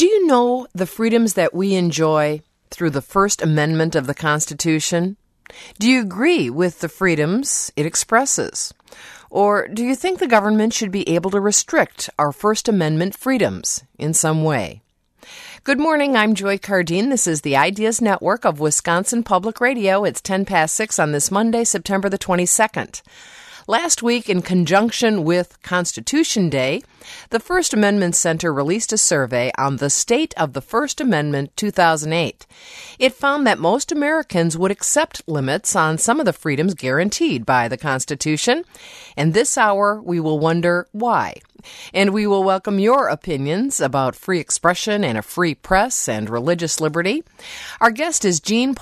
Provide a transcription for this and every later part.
Do you know the freedoms that we enjoy through the First Amendment of the Constitution? Do you agree with the freedoms it expresses? Or do you think the government should be able to restrict our First Amendment freedoms in some way? Good morning, I'm Joy Cardine. This is the Ideas Network of Wisconsin Public Radio. It's 10 past 6 on this Monday, September the 22nd. Last week, in conjunction with Constitution Day, the First Amendment Center released a survey on the state of the First Amendment 2008. It found that most Americans would accept limits on some of the freedoms guaranteed by the Constitution. And this hour, we will wonder why. And we will welcome your opinions about free expression and a free press and religious liberty. Our guest is Gene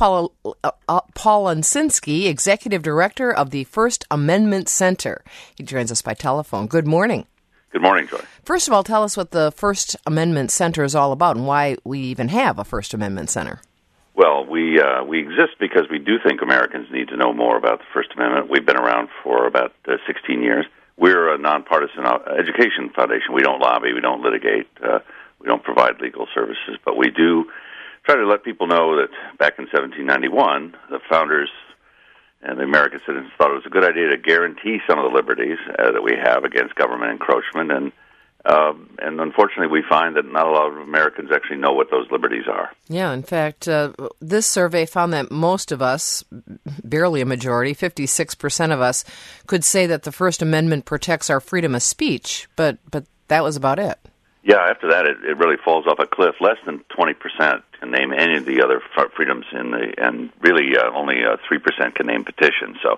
Polinsky, Executive Director of the First Amendment Center. He joins us by telephone. Good morning. Good morning, Joy. First of all, tell us what the First Amendment Center is all about and why we even have a First Amendment Center. Well, we exist because we do think Americans need to know more about the First Amendment. We've been around for about 16 years. We're a nonpartisan education foundation. We don't lobby, we don't litigate, we don't provide legal services, but we do try to let people know that back in 1791, the founders and the American citizens thought it was a good idea to guarantee some of the liberties that we have against government encroachment, and unfortunately we find that not a lot of Americans actually know what those liberties are. Yeah, in fact, this survey found that most of us, barely a majority, 56% of us, could say that the First Amendment protects our freedom of speech, but that was about it. Yeah, after that, it really falls off a cliff. Less than 20% can name any of the other freedoms and really only 3% can name petition. So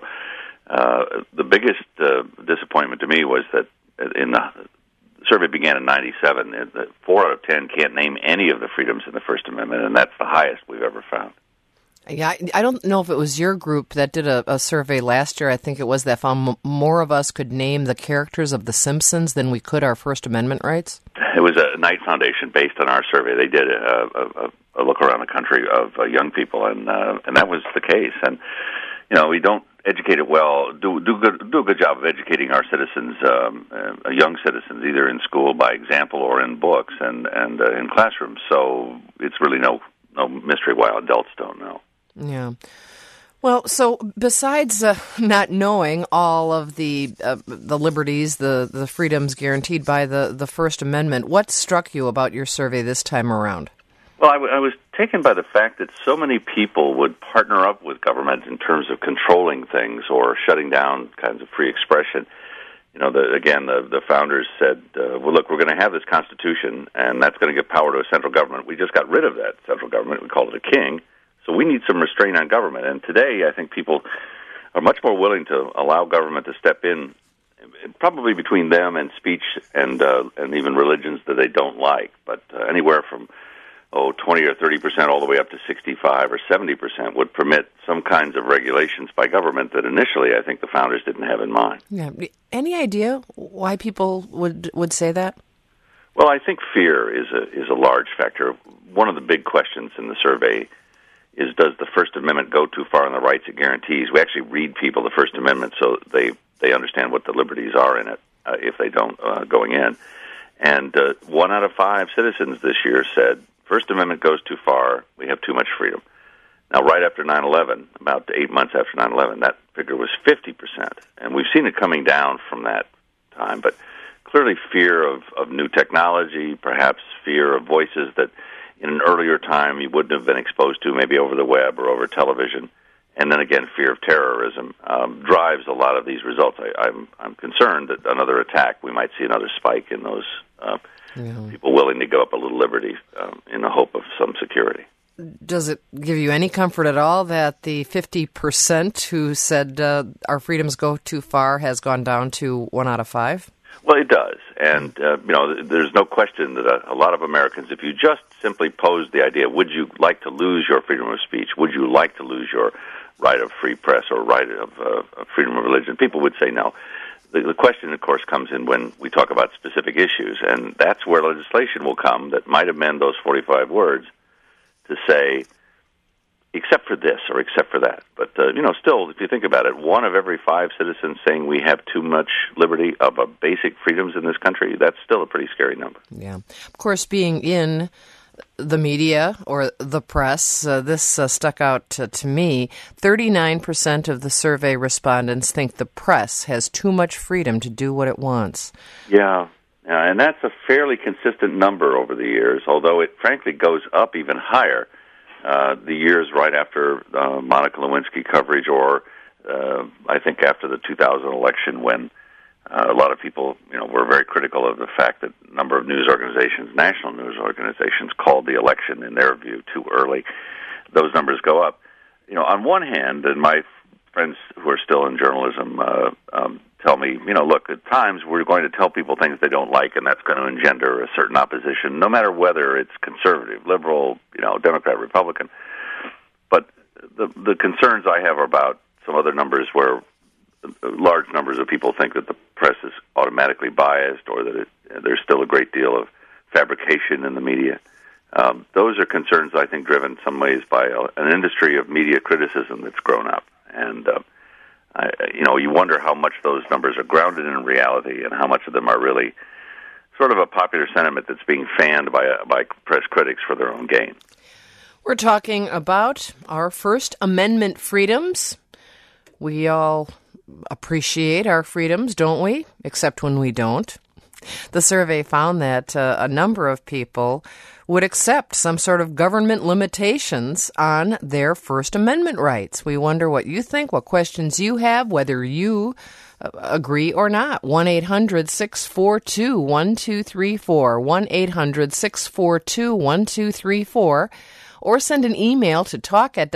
the biggest disappointment to me was that in the survey began in 97. 4 out of 10 can't name any of the freedoms in the First Amendment, and that's the highest we've ever found. Yeah, I don't know if it was your group that did a survey last year. I think it was that found more of us could name the characters of The Simpsons than we could our First Amendment rights. It was a Knight Foundation based on our survey. They did a look around the country of young people, and that was the case. And you know, we don't educate it well. Do a good job of educating our citizens, young citizens, either in school by example or in books and in classrooms. So it's really no mystery why adults don't know. Yeah. Well, so besides not knowing all of the liberties, the freedoms guaranteed by the First Amendment, what struck you about your survey this time around? Well, I was taken by the fact that so many people would partner up with government in terms of controlling things or shutting down kinds of free expression. You know, the founders said, well, look, we're going to have this Constitution, and that's going to give power to a central government. We just got rid of that central government. We called it a king. So we need some restraint on government. And today, I think people are much more willing to allow government to step in, probably between them and speech and even religions that they don't like. But anywhere from 20 or 30% all the way up to 65 or 70% would permit some kinds of regulations by government that initially I think the founders didn't have in mind. Yeah. Any idea why people would say that? Well, I think fear is a large factor. One of the big questions in the survey is, does the First Amendment go too far on the rights it guarantees? We actually read people the First Amendment so they understand what the liberties are in it if they don't going in. And 1 out of 5 citizens this year said, First Amendment goes too far, we have too much freedom. Now, right after 9/11, about 8 months after 9/11, that figure was 50%. And we've seen it coming down from that time, but clearly fear of new technology, perhaps fear of voices that in an earlier time you wouldn't have been exposed to, maybe over the web or over television, and then again fear of terrorism drives a lot of these results. I'm concerned that another attack, we might see another spike in those people willing to give up a little liberty in the hope of some security. Does it give you any comfort at all that the 50% who said our freedoms go too far has gone down to 1 out of 5? Well, it does. And, there's no question that a lot of Americans, if you just simply pose the idea, would you like to lose your freedom of speech? Would you like to lose your right of free press or right of freedom of religion? People would say no. The question, of course, comes in when we talk about specific issues, and that's where legislation will come that might amend those 45 words to say, except for this or except for that. But, still, if you think about it, 1 of every 5 citizens saying we have too much liberty of basic freedoms in this country, that's still a pretty scary number. Yeah. Of course, being in the media or the press. This stuck out to me. 39% of the survey respondents think the press has too much freedom to do what it wants. Yeah, and that's a fairly consistent number over the years, although it frankly goes up even higher the years right after Monica Lewinsky coverage, or I think after the 2000 election, when a lot of people, were very critical of the fact that a number of news organizations, national news organizations, called the election, in their view, too early. Those numbers go up. On one hand, and my friends who are still in journalism tell me, look, at times we're going to tell people things they don't like, and that's going to engender a certain opposition, no matter whether it's conservative, liberal, Democrat, Republican. But the concerns I have are about some other numbers where large numbers of people think that the press is automatically biased, or that there's still a great deal of fabrication in the media. Those are concerns, I think, driven in some ways by an industry of media criticism that's grown up. And, you wonder how much those numbers are grounded in reality, and how much of them are really sort of a popular sentiment that's being fanned by press critics for their own gain. We're talking about our First Amendment freedoms. We all appreciate our freedoms, don't we? Except when we don't. The survey found that a number of people would accept some sort of government limitations on their First Amendment rights. We wonder what you think, what questions you have, whether you agree or not. 1-800-642-1234, 1-800-642-1234, or send an email to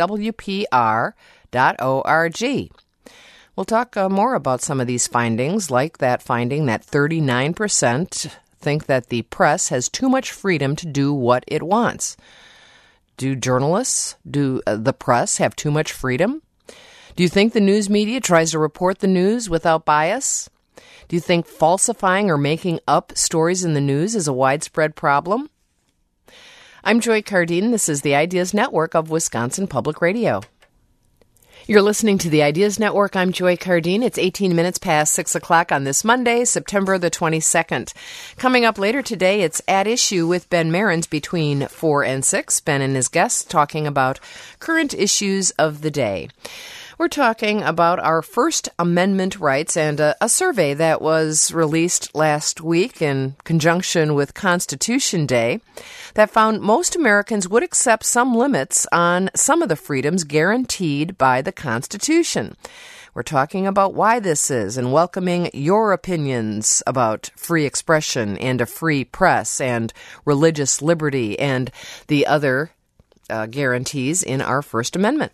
talk@wpr.org. We'll talk more about some of these findings, like that finding that 39% think that the press has too much freedom to do what it wants. Do journalists, the press have too much freedom? Do you think the news media tries to report the news without bias? Do you think falsifying or making up stories in the news is a widespread problem? I'm Joy Cardine. This is the Ideas Network of Wisconsin Public Radio. You're listening to the Ideas Network. I'm Joy Cardine. It's 18 minutes past 6 o'clock on this Monday, September the 22nd. Coming up later today, it's At Issue with Ben Marins between 4 and 6. Ben and his guests talking about current issues of the day. We're talking about our First Amendment rights and a survey that was released last week in conjunction with Constitution Day that found most Americans would accept some limits on some of the freedoms guaranteed by the Constitution. We're talking about why this is and welcoming your opinions about free expression and a free press and religious liberty and the other guarantees in our First Amendment.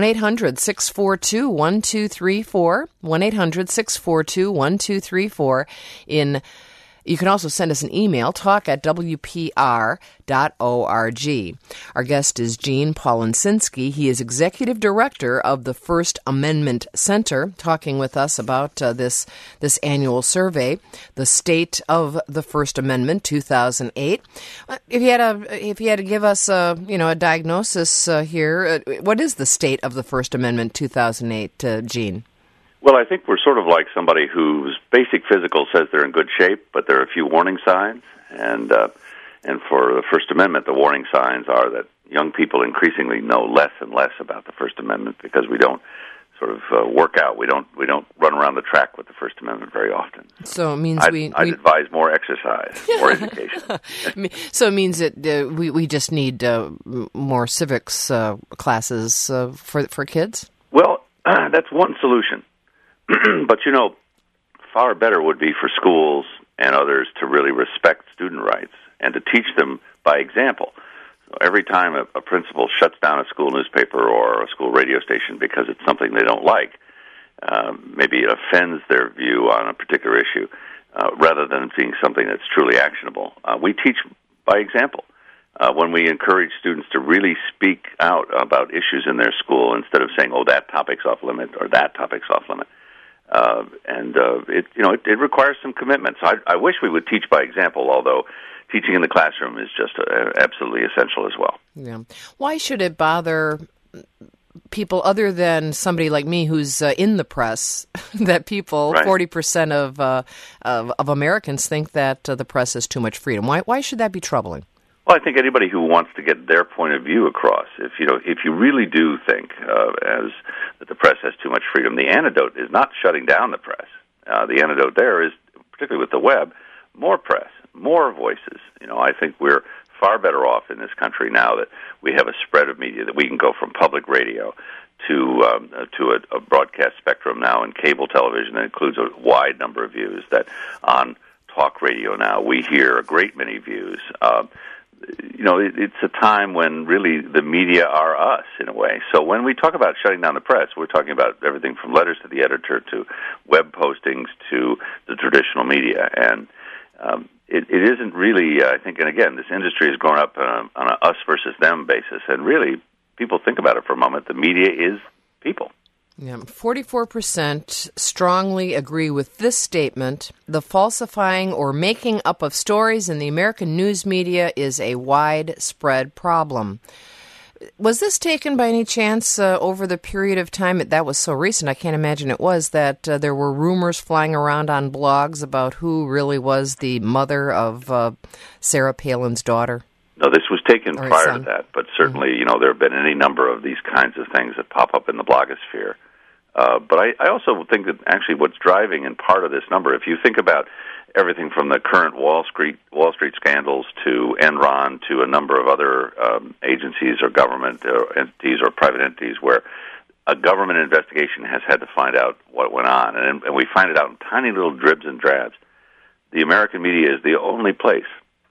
1-800-642-1234, 1-800-642-1234. You can also send us an email, talk@wpr.org. Our guest is Gene Polinsky. He is Executive Director of the First Amendment Center, talking with us about this annual survey, The State of the First Amendment, 2008. If you had to give us a diagnosis here, what is the state of the First Amendment, 2008, Gene? Well, I think we're sort of like somebody whose basic physical says they're in good shape, but there are a few warning signs. And for the First Amendment, the warning signs are that young people increasingly know less and less about the First Amendment because we don't sort of work out. We don't run around the track with the First Amendment very often. So it means I'd advise more exercise, more education. So it means that we just need more civics classes for kids? Well, that's one solution. But, far better would be for schools and others to really respect student rights and to teach them by example. So every time a principal shuts down a school newspaper or a school radio station because it's something they don't like, maybe it offends their view on a particular issue, rather than being something that's truly actionable. We teach by example. When we encourage students to really speak out about issues in their school instead of saying, that topic's off limit or that topic's off limit. It requires some commitment. So I wish we would teach by example, although teaching in the classroom is just absolutely essential as well. Yeah. Why should it bother people other than somebody like me who's in the press, that people, right. 40% of Americans think that the press has too much freedom? Why should that be troubling? Well, I think anybody who wants to get their point of view across, if you really do think as that the press has too much freedom, the antidote is not shutting down the press. The antidote there is, particularly with the web, more press, more voices. I think we're far better off in this country now that we have a spread of media, that we can go from public radio to a broadcast spectrum now in cable television that includes a wide number of views, that on talk radio now we hear a great many views. It's a time when really the media are us, in a way. So when we talk about shutting down the press, we're talking about everything from letters to the editor to web postings to the traditional media. And it isn't really, I think, and again, this industry has grown up on a us versus them basis. And really, people think about it for a moment, the media is people. Yeah, 44% strongly agree with this statement. The falsifying or making up of stories in the American news media is a widespread problem. Was this taken by any chance over the period of time? That was so recent, I can't imagine it was, that there were rumors flying around on blogs about who really was the mother of Sarah Palin's daughter? No, this was taken prior to that, but certainly, there have been any number of these kinds of things that pop up in the blogosphere. But I also think that actually what's driving in part of this number, if you think about everything from the current Wall Street scandals to Enron to a number of other agencies or government entities or private entities where a government investigation has had to find out what went on, and we find it out in tiny little dribs and drabs. The American media is the only place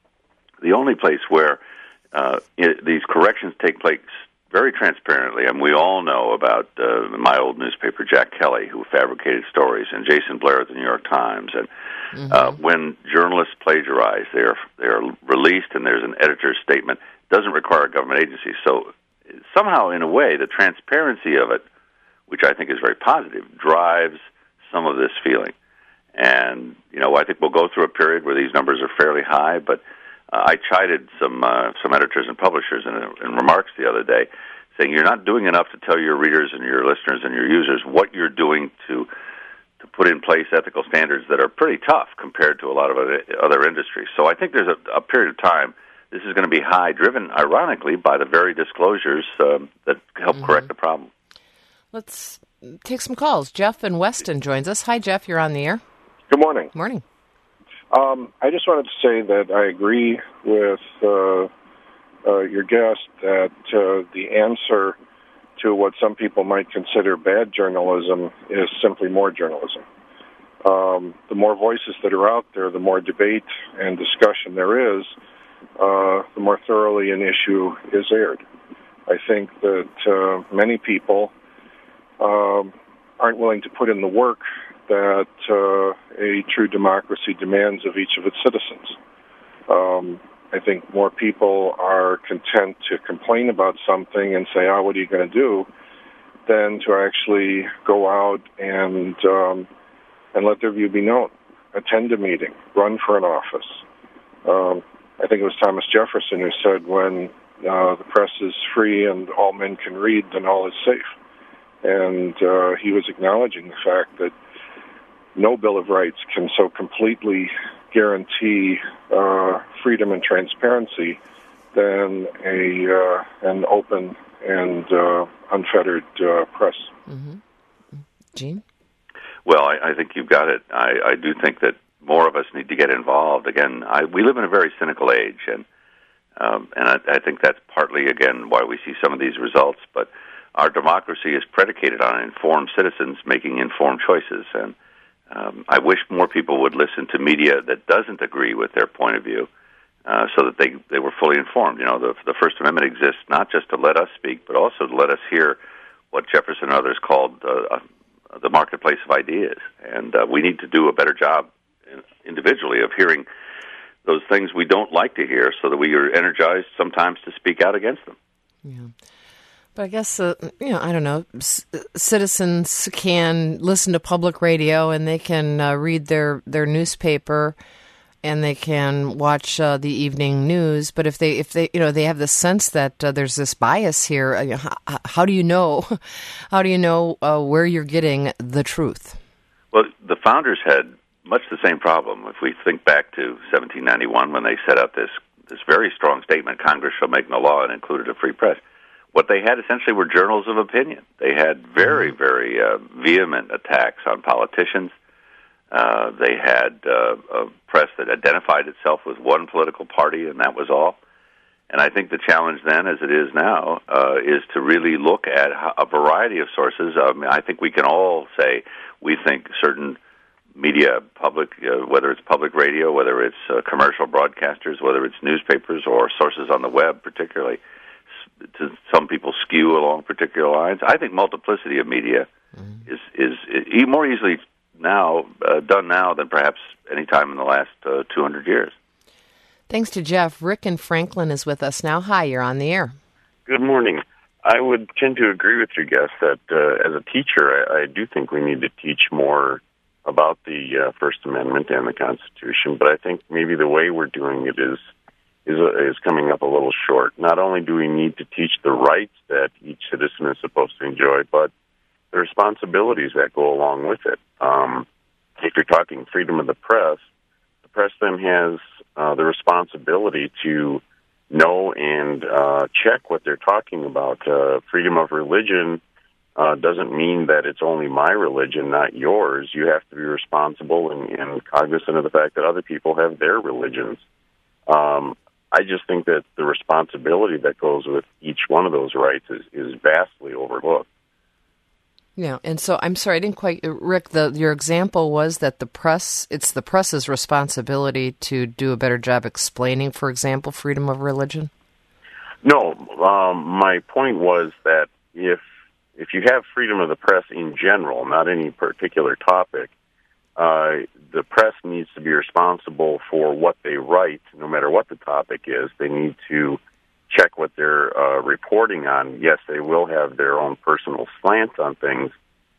where these corrections take place very transparently. And we all know about my old newspaper, Jack Kelly, who fabricated stories, and Jason Blair at the New York Times. And when journalists plagiarize, they are released, and there's an editor's statement. It doesn't require a government agency. So somehow, in a way, the transparency of it, which I think is very positive, drives some of this feeling. And, I think we'll go through a period where these numbers are fairly high, but I chided some editors and publishers in remarks the other day, saying you're not doing enough to tell your readers and your listeners and your users what you're doing to put in place ethical standards that are pretty tough compared to a lot of other industries. So I think there's a period of time, this is going to be high, driven, ironically, by the very disclosures that help correct the problem. Let's take some calls. Jeff in Weston joins us. Hi, Jeff. You're on the air. Good morning. Morning. I just wanted to say that I agree with your guest that the answer to what some people might consider bad journalism is simply more journalism. The more voices that are out there, the more debate and discussion there is, the more thoroughly an issue is aired. I think that many people aren't willing to put in the work that a true democracy demands of each of its citizens. I think more people are content to complain about something and say, what are you going to do, than to actually go out and let their view be known, attend a meeting, run for an office. I think it was Thomas Jefferson who said, when the press is free and all men can read, then all is safe. And he was acknowledging the fact that no Bill of Rights can so completely guarantee freedom and transparency than an open and unfettered press. Gene? Well, I think you've got it. I do think that more of us need to get involved. Again, we live in a very cynical age, and I think that's partly, again, why we see some of these results. But our democracy is predicated on informed citizens making informed choices, and I wish more people would listen to media that doesn't agree with their point of view, so that they were fully informed. The First Amendment exists not just to let us speak, but also to let us hear what Jefferson and others called the marketplace of ideas. And we need to do a better job individually of hearing those things we don't like to hear, so that we are energized sometimes to speak out against them. Yeah. But I guess, I don't know, citizens can listen to public radio, and they can read their newspaper, and they can watch the evening news. But if they they have the sense that there's this bias here, how do you know? How do you know where you're getting the truth? Well, the founders had much the same problem. If we think back to 1791, when they set out this this very strong statement, Congress shall make no law, and included a free press. What they had essentially were journals of opinion. They had very, very vehement attacks on politicians. They had a press that identified itself with one political party, and that was all. And I think the challenge then, as it is now, is to really look at a variety of sources. I think we can all say we think certain media, public, whether it's public radio, whether it's commercial broadcasters, whether it's newspapers or sources on the web particularly, to some people skew along particular lines. I think multiplicity of media is more easily now done now than perhaps any time in the last 200 years. Thanks to Jeff. Rick in Franklin is with us now. Hi, you're on the air. Good morning. I would tend to agree with your guest that as a teacher, I do think we need to teach more about the First Amendment and the Constitution, but I think maybe the way we're doing it is coming up a little short. Not only do we need to teach the rights that each citizen is supposed to enjoy, but the responsibilities that go along with it. If you're talking freedom of the press then has the responsibility to know and check what they're talking about. Freedom of religion doesn't mean that it's only my religion, not yours. You have to be responsible and cognizant of the fact that other people have their religions. I just think that the responsibility that goes with each one of those rights is vastly overlooked. Yeah, and so I'm sorry, I didn't quite, Rick, your example was that it's the press's responsibility to do a better job explaining, for example, freedom of religion? No, my point was that if you have freedom of the press in general, not any particular topic, the press needs to be responsible for what they write, no matter what the topic is. They need to check what they're reporting on. Yes, they will have their own personal slant on things.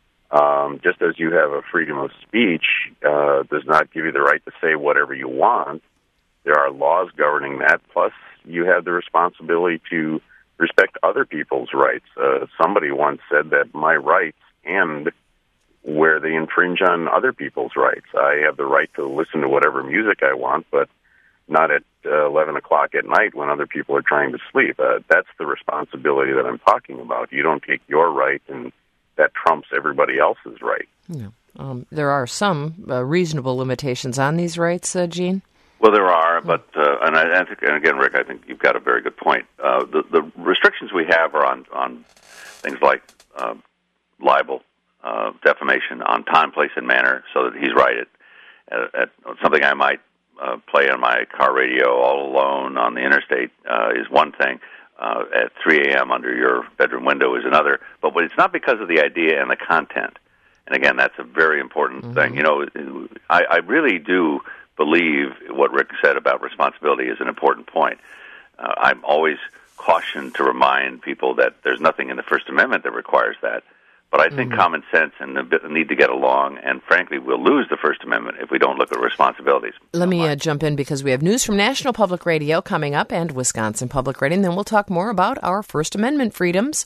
Just as you have a freedom of speech, does not give you the right to say whatever you want. There are laws governing that. Plus, you have the responsibility to respect other people's rights. Somebody once said that my rights end where they infringe on other people's rights. I have the right to listen to whatever music I want, but not at 11 o'clock at night when other people are trying to sleep. That's the responsibility that I'm talking about. You don't take your right, and that trumps everybody else's right. Yeah. There are some reasonable limitations on these rights, Gene? Well, there are, but and again, Rick, I think you've got a very good point. The restrictions we have are on things like libel, defamation, on time, place, and manner, so that he's right. At something I might play on my car radio all alone on the interstate is one thing. At 3 a.m. under your bedroom window is another. But it's not because of the idea and the content. And again, that's a very important thing. You know, I really do believe what Rick said about responsibility is an important point. I'm always cautioned to remind people that there's nothing in the First Amendment that requires that. But I think common sense and the need to get along, and frankly, we'll lose the First Amendment if we don't look at responsibilities. Let me jump in because we have news from National Public Radio coming up and Wisconsin Public Radio, and then we'll talk more about our First Amendment freedoms.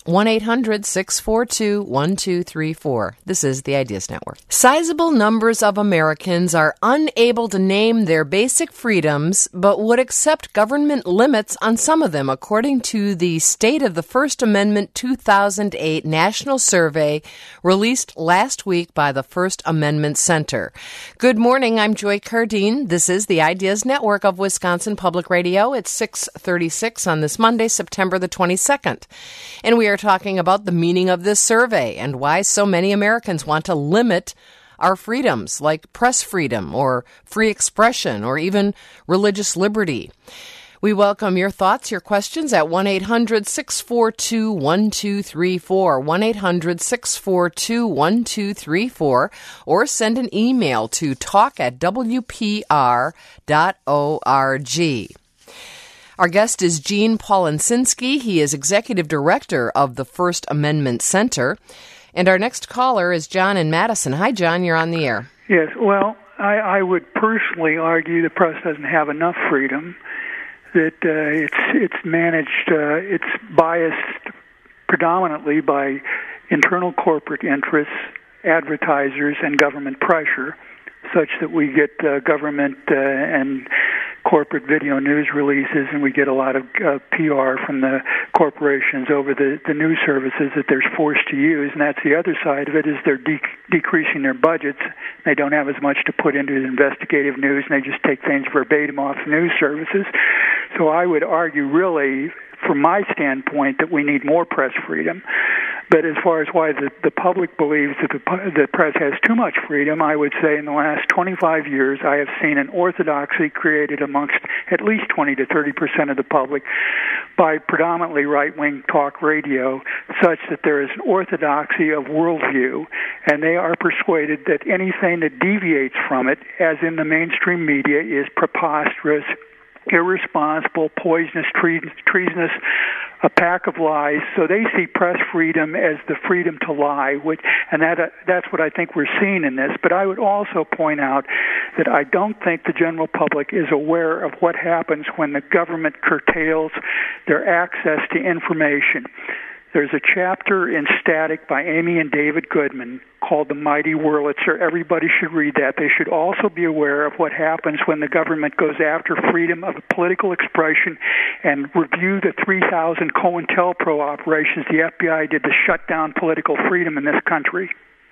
1-800-642-1234. This is the Ideas Network. Sizable numbers of Americans are unable to name their basic freedoms, but would accept government limits on some of them, according to the State of the First Amendment 2008 National Survey released last week by the First Amendment Center. Good morning, I'm Joy Cardine. This is the Ideas Network of Wisconsin Public Radio. It's 6:36 on this Monday, September the 22nd. And we are talking about the meaning of this survey and why so many Americans want to limit our freedoms, like press freedom or free expression or even religious liberty. We welcome your thoughts, your questions at 1-800-642-1234, 1-800-642-1234, or send an email to talk@wpr.org. Our guest is Gene Polinsky. He is Executive Director of the First Amendment Center. And our next caller is John in Madison. Hi, John, you're on the air. Yes, well, I would personally argue the press doesn't have enough freedom, that it's managed, it's biased predominantly by internal corporate interests, advertisers, and government pressure, such that we get government and corporate video news releases, and we get a lot of PR from the corporations over the news services that they're forced to use. And that's the other side of it, is they're decreasing their budgets. They don't have as much to put into the investigative news, and they just take things verbatim off news services. So I would argue, really, from my standpoint, that we need more press freedom. But as far as why the public believes that the press has too much freedom, I would say in the last 25 years I have seen an orthodoxy created amongst at least 20 to 30% of the public by predominantly right-wing talk radio, such that there is an orthodoxy of worldview, and they are persuaded that anything that deviates from it, as in the mainstream media, is preposterous, irresponsible, poisonous, treasonous, a pack of lies. So they see press freedom as the freedom to lie, and that's what I think we're seeing in this. But I would also point out that I don't think the general public is aware of what happens when the government curtails their access to information. There's a chapter in Static by Amy and David Goodman called The Mighty Wurlitzer. Everybody should read that. They should also be aware of what happens when the government goes after freedom of political expression and review the 3,000 COINTELPRO operations the FBI did to shut down political freedom in this country.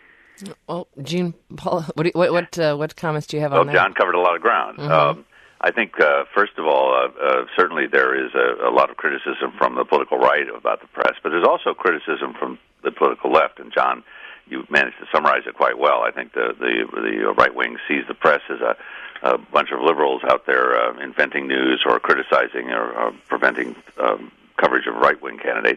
Well, Gene, Paul, what comments do you have on that? Well, John covered a lot of ground. Mm-hmm. I think, first of all, certainly there is a lot of criticism from the political right about the press, but there's also criticism from the political left. And John, you managed to summarize it quite well. I think the right wing sees the press as a bunch of liberals out there inventing news or criticizing or preventing coverage of right wing candidates.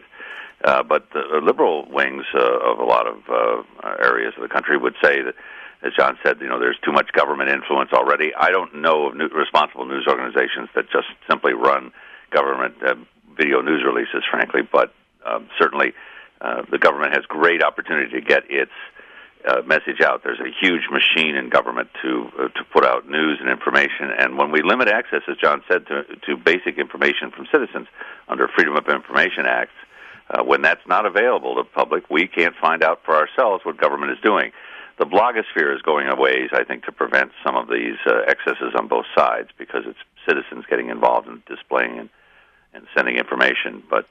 But the liberal wings of a lot of areas of the country would say that, as John said, there's too much government influence already. I don't know of responsible news organizations that just simply run government video news releases, frankly, but certainly the government has great opportunity to get its message out. There's a huge machine in government to put out news and information, and when we limit access, as John said, to basic information from citizens under Freedom of Information Acts, when that's not available to the public, we can't find out for ourselves what government is doing. The blogosphere is going a ways, I think, to prevent some of these excesses on both sides, because it's citizens getting involved in displaying and sending information. But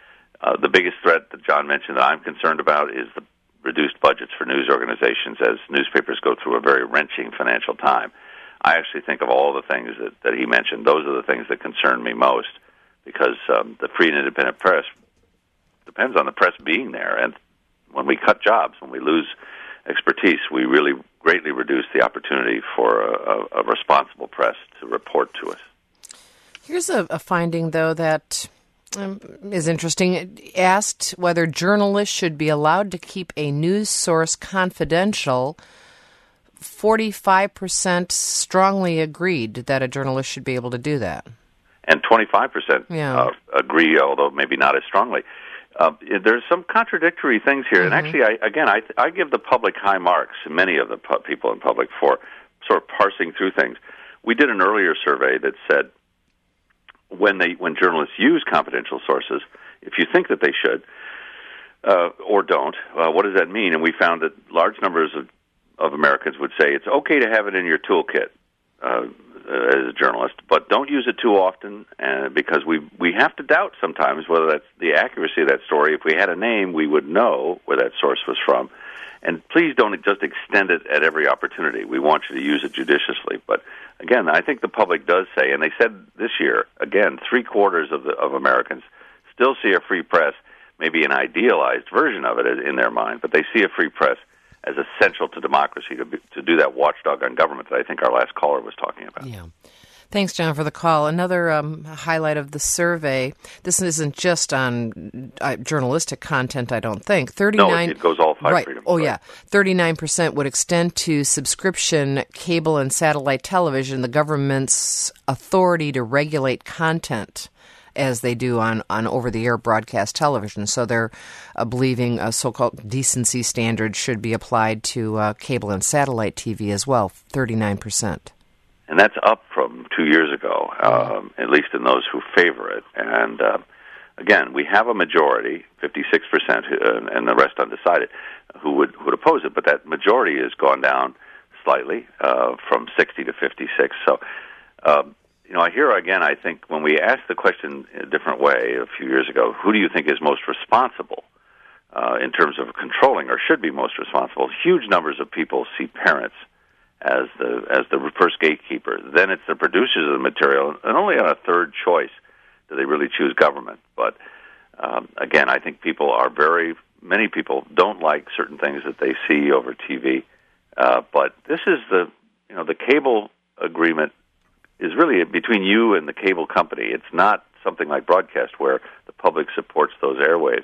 the biggest threat that John mentioned that I'm concerned about is the reduced budgets for news organizations as newspapers go through a very wrenching financial time. I actually think of all the things that he mentioned, those are the things that concern me most, because the free and independent press depends on the press being there. And when we cut jobs, when we lose expertise, we really greatly reduce the opportunity for a responsible press to report to us. Here's a finding, though, that is interesting. It asked whether journalists should be allowed to keep a news source confidential. 45% strongly agreed that a journalist should be able to do that. And 25% agree, although maybe not as strongly. There's some contradictory things here, and actually, I give the public high marks, many of the people in public, for sort of parsing through things. We did an earlier survey that said when journalists use confidential sources, if you think that they should or don't, what does that mean? And we found that large numbers of Americans would say it's okay to have it in your toolkit as a journalist, but don't use it too often, because we have to doubt sometimes whether that's the accuracy of that story. If we had a name, we would know where that source was from. And please don't just extend it at every opportunity. We want you to use it judiciously. But again, I think the public does say, and they said this year, again, 3/4 of Americans still see a free press, maybe an idealized version of it in their mind, but they see a free press as essential to democracy, to do that watchdog on government that I think our last caller was talking about. Yeah. Thanks, John, for the call. Another highlight of the survey, this isn't just on journalistic content, I don't think. No, it goes all five right. freedoms. Oh, right. yeah. 39% would extend to subscription cable and satellite television the government's authority to regulate content, as they do on over-the-air broadcast television. So they're believing a so-called decency standard should be applied to cable and satellite TV as well, 39%. And that's up from 2 years ago, at least in those who favor it. And again, we have a majority, 56%, and the rest undecided, who would oppose it. But that majority has gone down slightly from 60 to 56. So I hear again, I think when we asked the question in a different way a few years ago, who do you think is most responsible in terms of controlling or should be most responsible? Huge numbers of people see parents as the first gatekeeper. Then it's the producers of the material, and only on a third choice do they really choose government. But again, I think many people don't like certain things that they see over TV. But this is the cable agreement is really between you and the cable company. It's not something like broadcast where the public supports those airwaves.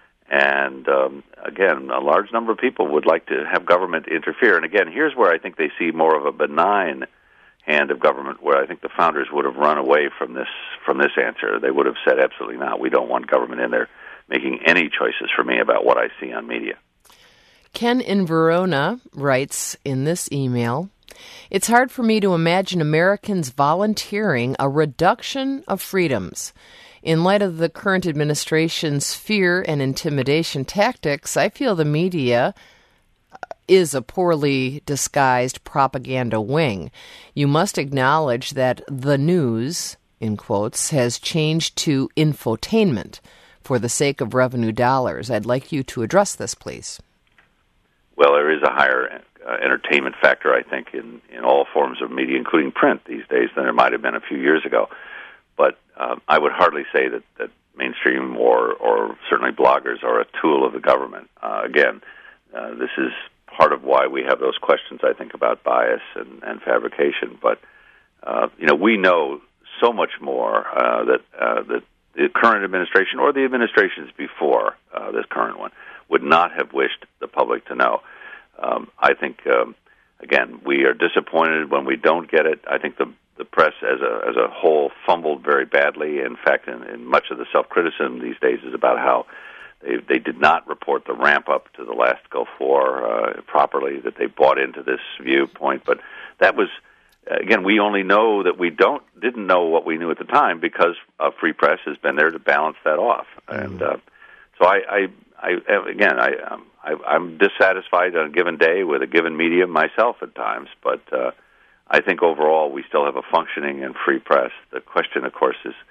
And again, a large number of people would like to have government interfere. And again, here's where I think they see more of a benign hand of government, where I think the founders would have run away from this answer. They would have said, absolutely not. We don't want government in there making any choices for me about what I see on media. Ken in Verona writes in this email, it's hard for me to imagine Americans volunteering a reduction of freedoms. In light of the current administration's fear and intimidation tactics, I feel the media is a poorly disguised propaganda wing. You must acknowledge that the news, in quotes, has changed to infotainment for the sake of revenue dollars. I'd like you to address this, please. Well, there is a higher entertainment factor, I think, in all forms of media, including print these days, than there might have been a few years ago. But I would hardly say that mainstream or certainly bloggers are a tool of the government. Again, this is part of why we have those questions, I think, about bias and fabrication. But, we know so much more that the current administration or the administrations before this current one would not have wished the public to know. I think, again, we are disappointed when we don't get it. I think the press as a whole fumbled very badly. In fact, in much of the self-criticism these days is about how they did not report the ramp-up to the last Gulf War properly, that they bought into this viewpoint. But that was, again, we only know that we didn't know what we knew at the time because a free press has been there to balance that off. Mm-hmm. And so I'm dissatisfied on a given day with a given medium myself at times, but I think overall we still have a functioning and free press. The question, of course, is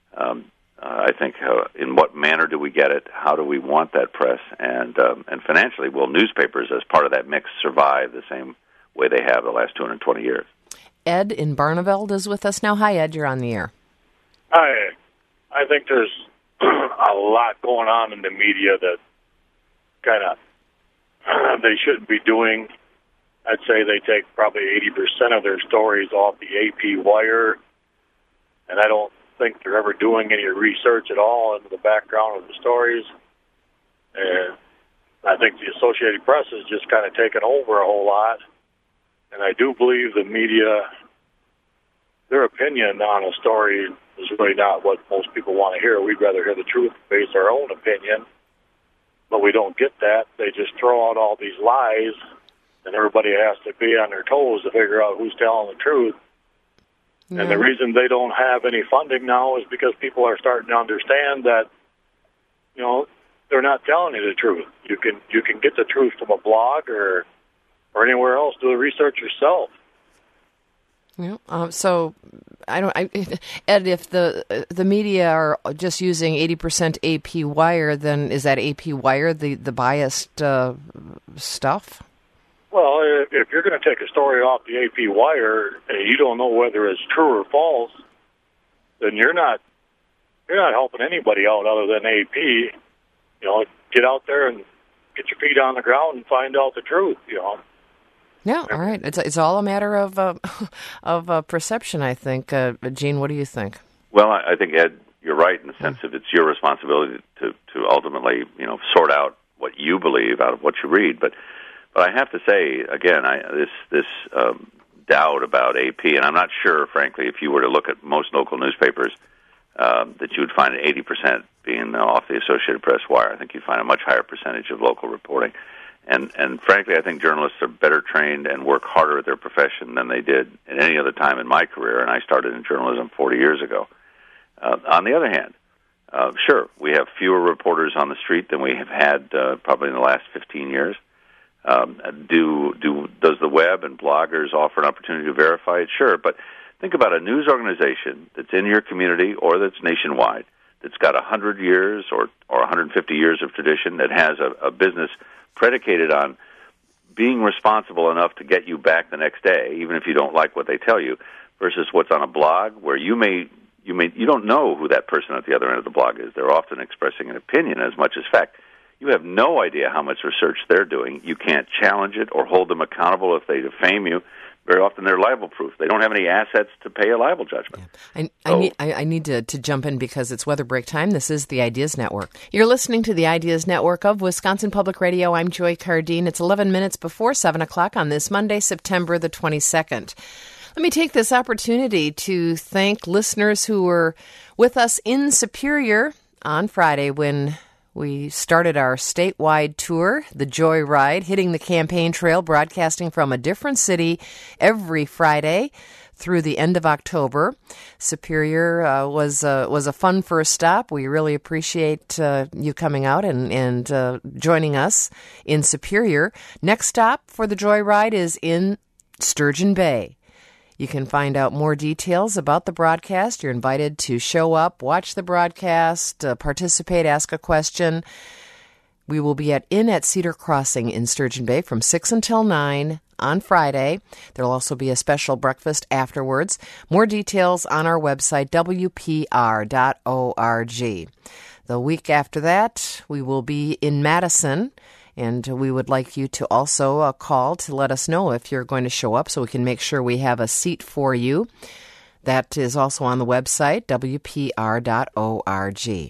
I think in what manner do we get it? How do we want that press? And financially, will newspapers as part of that mix survive the same way they have the last 220 years? Ed in Barneveld is with us now. Hi, Ed. You're on the air. Hi. I think there's a lot going on in the media that kind of they shouldn't be doing. I'd say they take probably 80% of their stories off the AP wire, and I don't think they're ever doing any research at all into the background of the stories. And I think the Associated Press has just kind of taken over a whole lot. And I do believe the media, their opinion on a story is really not what most people want to hear. We'd rather hear the truth and base our own opinion. But we don't get that. They just throw out all these lies, and everybody has to be on their toes to figure out who's telling the truth. Yeah. And the reason they don't have any funding now is because people are starting to understand that, they're not telling you the truth. You can get the truth from a blog or anywhere else. Do the research yourself. Yeah. So, Ed, if the media are just using 80% AP wire, then is that AP wire the biased stuff? Well, if you're going to take a story off the AP wire and you don't know whether it's true or false, then you're not helping anybody out other than AP. Get out there and get your feet on the ground and find out the truth. Yeah, all right. It's all a matter of perception, I think. Gene, what do you think? Well, I think, Ed, you're right in the sense that it's your responsibility to ultimately, sort out what you believe out of what you read. But I have to say, again, this doubt about AP, and I'm not sure, frankly, if you were to look at most local newspapers, that you would find 80% being off the Associated Press wire. I think you'd find a much higher percentage of local reporting. And frankly, I think journalists are better trained and work harder at their profession than they did at any other time in my career, and I started in journalism 40 years ago. On the other hand, sure, we have fewer reporters on the street than we have had probably in the last 15 years. Does the web and bloggers offer an opportunity to verify it? Sure, but Think about a news organization that's in your community or that's nationwide, that's got 100 years or 150 years of tradition, that has a business predicated on being responsible enough to get you back the next day, even if you don't like what they tell you, versus what's on a blog where you don't know who that person at the other end of the blog is. They're often expressing an opinion as much as fact. You have no idea how much research they're doing. You can't challenge it or hold them accountable if they defame you. Very often they're libel-proof. They don't have any assets to pay a libel judgment. Yeah. I need to jump in because it's weather break time. This is the Ideas Network. You're listening to the Ideas Network of Wisconsin Public Radio. I'm Joy Cardine. It's 11 minutes before 7 o'clock on this Monday, September the 22nd. Let me take this opportunity to thank listeners who were with us in Superior on Friday when we started our statewide tour, the Joy Ride, hitting the campaign trail, broadcasting from a different city every Friday through the end of October. Superior was a fun first stop. We really appreciate you coming out and joining us in Superior. Next stop for the Joy Ride is in Sturgeon Bay. You can find out more details about the broadcast. You're invited to show up, watch the broadcast, participate, ask a question. We will be at Cedar Crossing in Sturgeon Bay from 6 until 9 on Friday. There will also be a special breakfast afterwards. More details on our website, wpr.org. The week after that, we will be in Madison. And we would like you to also call to let us know if you're going to show up so we can make sure we have a seat for you. That is also on the website, wpr.org.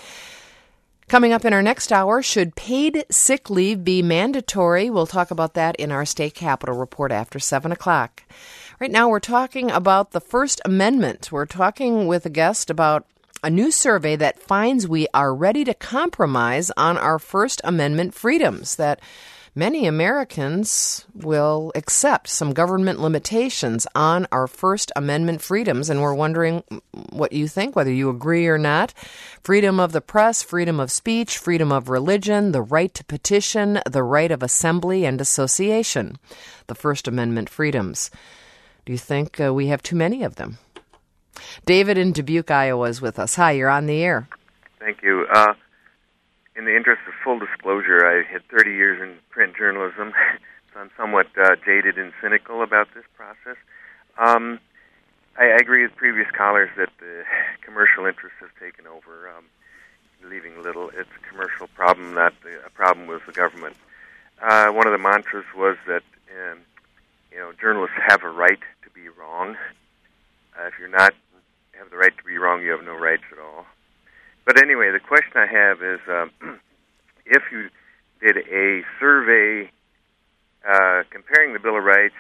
Coming up in our next hour, should paid sick leave be mandatory? We'll talk about that in our State Capitol report after 7 o'clock. Right now we're talking about the First Amendment. We're talking with a guest about a new survey that finds we are ready to compromise on our First Amendment freedoms, that many Americans will accept some government limitations on our First Amendment freedoms, and we're wondering what you think, whether you agree or not. Freedom of the press, freedom of speech, freedom of religion, the right to petition, the right of assembly and association, the First Amendment freedoms. Do you think we have too many of them? David in Dubuque, Iowa is with us. Hi, you're on the air. Thank you. In the interest of full disclosure, I had 30 years in print journalism, so I'm somewhat jaded and cynical about this process. I agree with previous callers that the commercial interests have taken over, leaving little. It's a commercial problem, not a problem with the government. One of the mantras was that journalists have a right to be wrong. If you're not have the right to be wrong, you have no rights at all. But anyway, the question I have is, if you did a survey comparing the Bill of Rights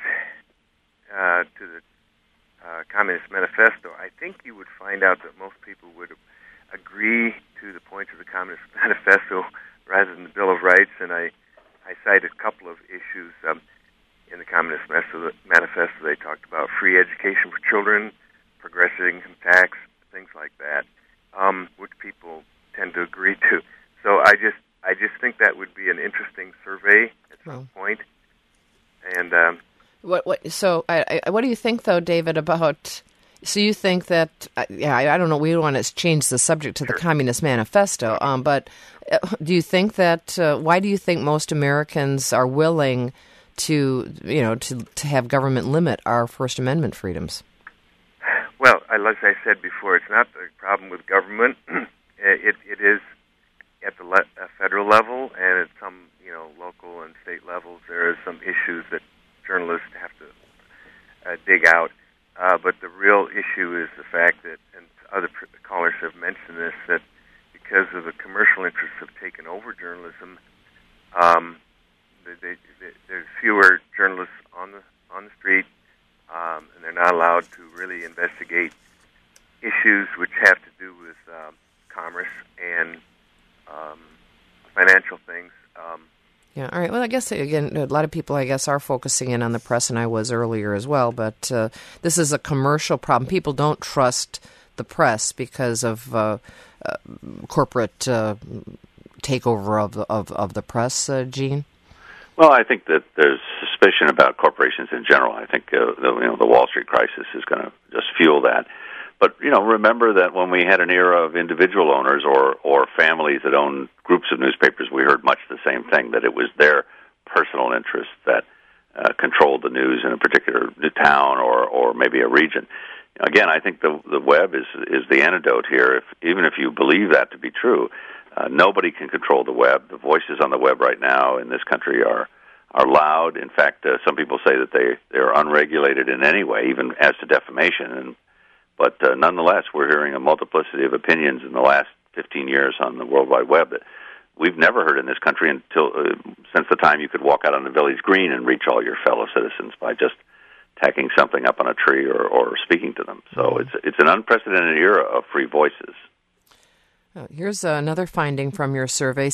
to the Communist Manifesto, I think you would find out that most people would agree to the points of the Communist Manifesto rather than the Bill of Rights, and I cite a couple of issues in the Communist Manifesto. They talked about free education for children, progressive income tax, things like that, which people tend to agree to. So I just think that would be an interesting survey at some point. And what do you think, though, David, about? So you think that? I don't know. We don't want to change the subject to the Communist Manifesto, but do you think that? Why do you think most Americans are willing to have government limit our First Amendment freedoms? Well, as I said before, it's not the problem with government. It is at the federal level, and at some local and state levels. There are some issues that journalists have to dig out. But the real issue is the fact that, and other callers have mentioned this, that because of the commercial interests have taken over journalism, there's fewer journalists on the street. And they're not allowed to really investigate issues which have to do with commerce and financial things. Yeah, all right. Well, I guess, again, a lot of people, are focusing in on the press, and I was earlier as well, but this is a commercial problem. People don't trust the press because of corporate takeover of the press, Gene? Well, I think that there's suspicion about corporations in general. I think the Wall Street crisis is going to just fuel that. But remember that when we had an era of individual owners or families that owned groups of newspapers, we heard much the same thing, that it was their personal interests that controlled the news in a particular town or maybe a region. Again, I think the web is the antidote here. Even if you believe that to be true, nobody can control the web. The voices on the web right now in this country are loud. In fact, some people say that they're unregulated in any way, even as to defamation. But nonetheless, we're hearing a multiplicity of opinions in the last 15 years on the World Wide Web that we've never heard in this country until since the time you could walk out on the village green and reach all your fellow citizens by just tacking something up on a tree or speaking to them. So it's an unprecedented era of free voices. Here's another finding from your survey.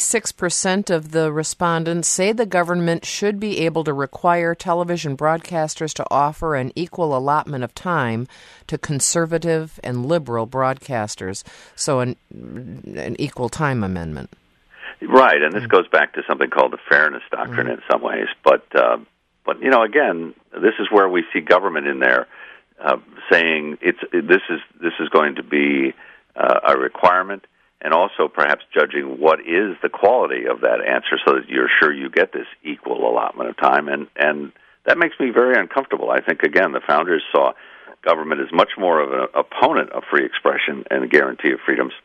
66% of the respondents say the government should be able to require television broadcasters to offer an equal allotment of time to conservative and liberal broadcasters, so an equal time amendment. Right, and this goes back to something called the fairness doctrine in some ways. But again, this is where we see government in there saying this is going to be a requirement, and also perhaps judging what is the quality of that answer so that you're sure you get this equal allotment of time. And that makes me very uncomfortable. I think, again, the founders saw government as much more of an opponent of free expression and a guarantee of freedoms.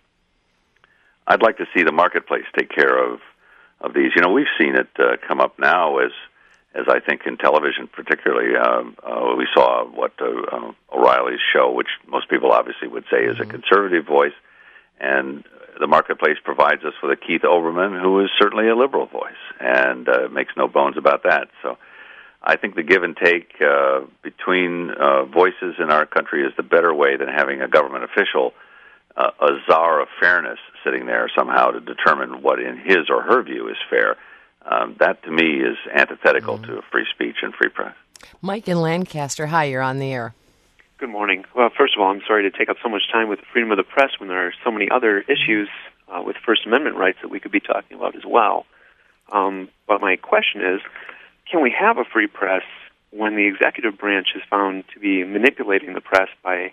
I'd like to see the marketplace take care of these. We've seen it come up now as I think in television particularly. We saw O'Reilly's show, which most people obviously would say is a conservative voice, and the marketplace provides us with a Keith Olbermann, who is certainly a liberal voice, and makes no bones about that. So I think the give and take between voices in our country is the better way than having a government official, a czar of fairness, sitting there somehow to determine what in his or her view is fair. That, to me, is antithetical to free speech and free press. Mike in Lancaster, hi, you're on the air. Good morning. Well, first of all, I'm sorry to take up so much time with the freedom of the press when there are so many other issues with First Amendment rights that we could be talking about as well. But my question is, can we have a free press when the executive branch is found to be manipulating the press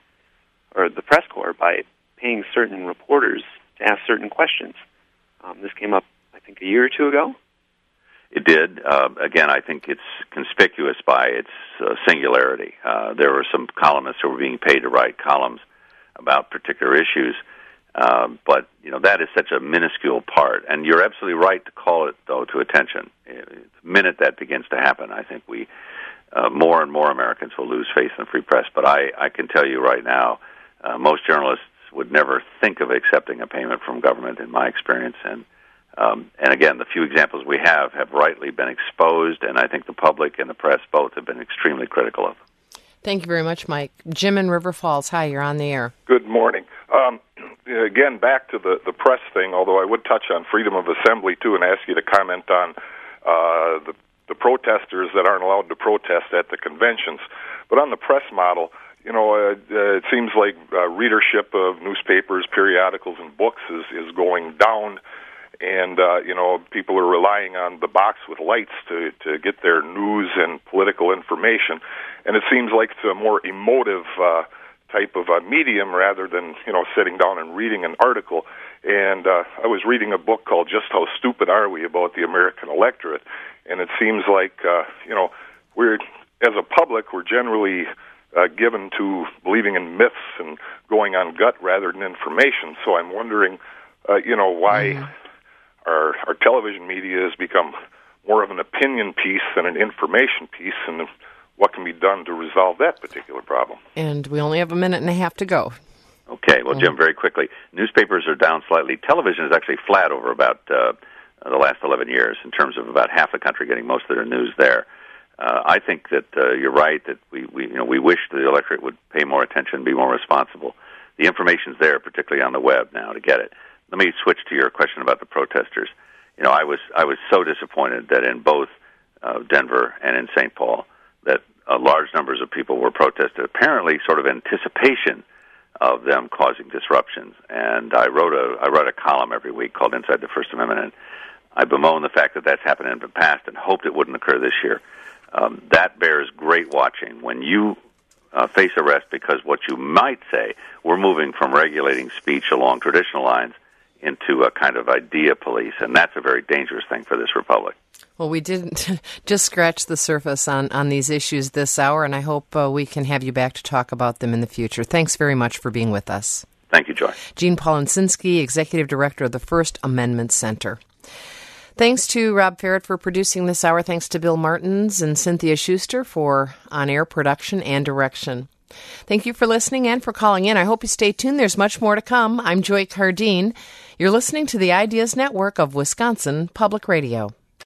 or the press corps by paying certain reporters to ask certain questions? This came up, I think, a year or two ago. It did. Again, I think it's conspicuous by its singularity. There were some columnists who were being paid to write columns about particular issues, but that is such a minuscule part. And you're absolutely right to call it, though, to attention. The minute that begins to happen, I think more and more Americans will lose faith in the free press. But I can tell you right now, most journalists would never think of accepting a payment from government, in my experience, and again, the few examples we have rightly been exposed, and I think the public and the press both have been extremely critical of them. Thank you very much, Mike. Jim in River Falls, hi, you're on the air. Good morning. Again, back to the press thing, although I would touch on freedom of assembly, too, and ask you to comment on the protesters that aren't allowed to protest at the conventions. But on the press model, it seems like readership of newspapers, periodicals, and books is going down. And, people are relying on the box with lights to get their news and political information. And it seems like it's a more emotive type of a medium rather than, sitting down and reading an article. And I was reading a book called Just How Stupid Are We about the American Electorate. And it seems like, we're, as a public, we're generally given to believing in myths and going on gut rather than information. So I'm wondering, why... Our television media has become more of an opinion piece than an information piece, and what can be done to resolve that particular problem. And we only have a minute and a half to go. Okay, well, Jim, very quickly. Newspapers are down slightly. Television is actually flat over about the last 11 years in terms of about half the country getting most of their news there. I think that you're right that we wish the electorate would pay more attention, be more responsible. The information's there, particularly on the web now, to get it. Let me switch to your question about the protesters. I was so disappointed that in both Denver and in St. Paul that large numbers of people were protested, apparently sort of anticipation of them causing disruptions. And I write a column every week called Inside the First Amendment, and I bemoan the fact that that's happened in the past and hoped it wouldn't occur this year. That bears great watching. When you face arrest because what you might say, we're moving from regulating speech along traditional lines into a kind of idea police, and that's a very dangerous thing for this republic. Well, we didn't just scratch the surface on these issues this hour, and I hope we can have you back to talk about them in the future. Thanks very much for being with us. Thank you, Joy. Gene Polinsky, Executive Director of the First Amendment Center. Thanks to Rob Ferret for producing this hour. Thanks to Bill Martins and Cynthia Schuster for on-air production and direction. Thank you for listening and for calling in. I hope you stay tuned. There's much more to come. I'm Joy Cardine. You're listening to the Ideas Network of Wisconsin Public Radio.